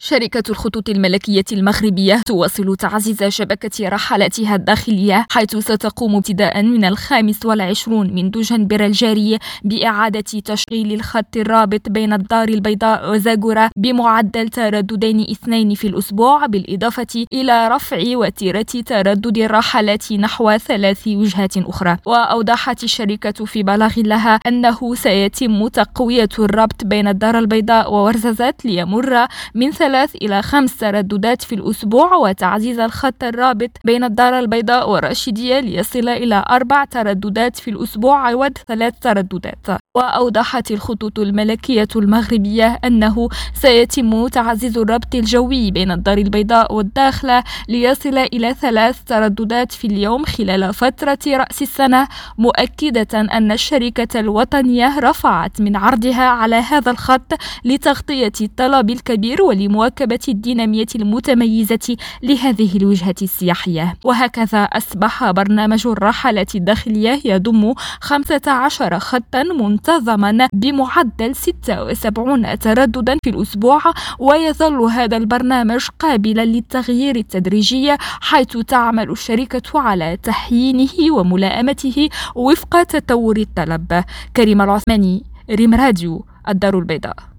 شركة الخطوط الملكية المغربية تواصل تعزيز شبكة رحلاتها الداخلية، حيث ستقوم ابتداء من 25 من دجنبر الجاري بإعادة تشغيل الخط الرابط بين الدار البيضاء وزاغورة بمعدل ترددين 2 في الأسبوع، بالإضافة إلى رفع وتيرة تردد الرحلات نحو 3 وجهات أخرى. وأوضحت الشركة في بلاغ لها أنه سيتم تقوية الربط بين الدار البيضاء وورزازات ليمر من 3 إلى 5 ترددات في الأسبوع، وتعزيز الخط الرابط بين الدار البيضاء والرشيدية ليصل إلى 4 ترددات في الأسبوع عوض 3 ترددات. وأوضحت الخطوط الملكية المغربية أنه سيتم تعزيز الربط الجوي بين الدار البيضاء والداخلة ليصل إلى 3 ترددات في اليوم خلال فترة رأس السنة، مؤكدة أن الشركة الوطنية رفعت من عرضها على هذا الخط لتغطية الطلب الكبير ولمواكبة الدينامية المتميزة لهذه الوجهة السياحية. وهكذا أصبح برنامج الرحلات الداخلية يضم 15 خطا منتظما بمعدل 76 ترددا في الأسبوع، ويظل هذا البرنامج قابلا للتغيير التدريجي، حيث تعمل الشركة على تحيينه وملائمته وفق تطور الطلب. كريمة العثماني، ريم راديو، الدار البيضاء.